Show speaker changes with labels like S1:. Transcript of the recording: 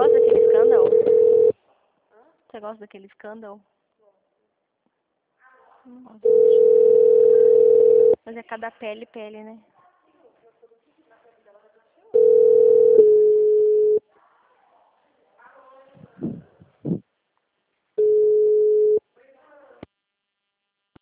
S1: gosta daquele escândalo? Você gosta daquele escândalo? Nossa. Mas é cada pele, né?